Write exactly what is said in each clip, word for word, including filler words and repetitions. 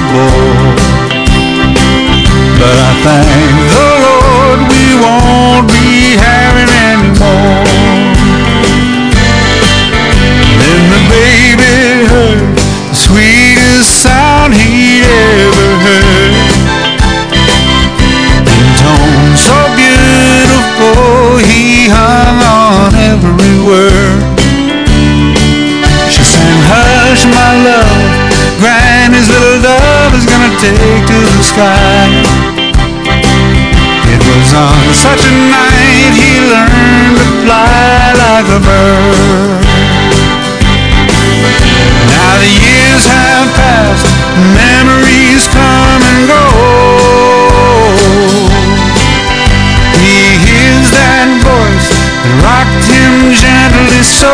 bore. But I thank the Lord we won't be having any more. Then the baby heard the sweetest sound he'd ever heard, in tones so beautiful he hung on every word. She sang, hush my love, Granny's little dove is gonna take to the sky. It was on such a night he learned to fly like a bird. Now the years have passed, memories come and go. He hears that voice that rocked him gently so.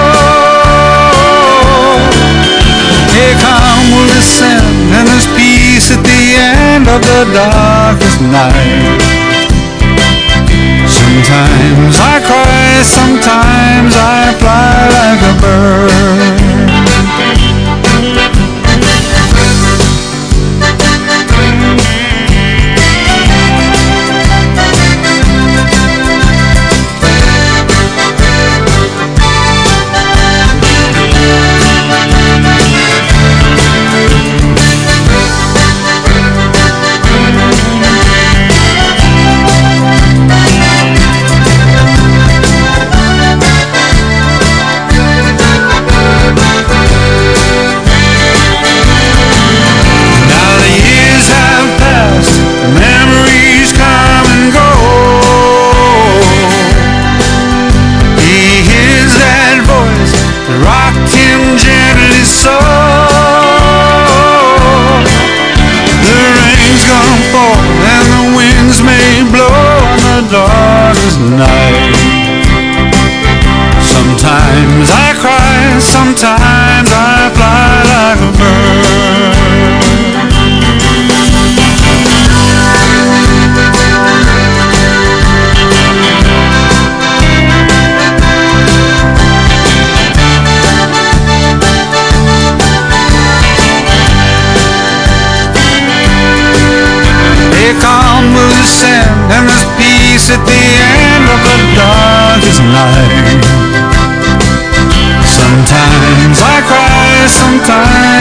Here come will descend, and there's peace at the end of the darkest night. Sometimes I cry, sometimes I fly like a bird. Night. Sometimes I cry, sometimes I fly like a bird. A calm will descend, and there's peace at the end of the darkest night. Sometimes I cry, sometimes